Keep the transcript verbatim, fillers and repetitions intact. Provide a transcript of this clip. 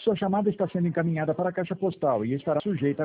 Sua chamada está sendo encaminhada para a caixa postal e estará sujeita a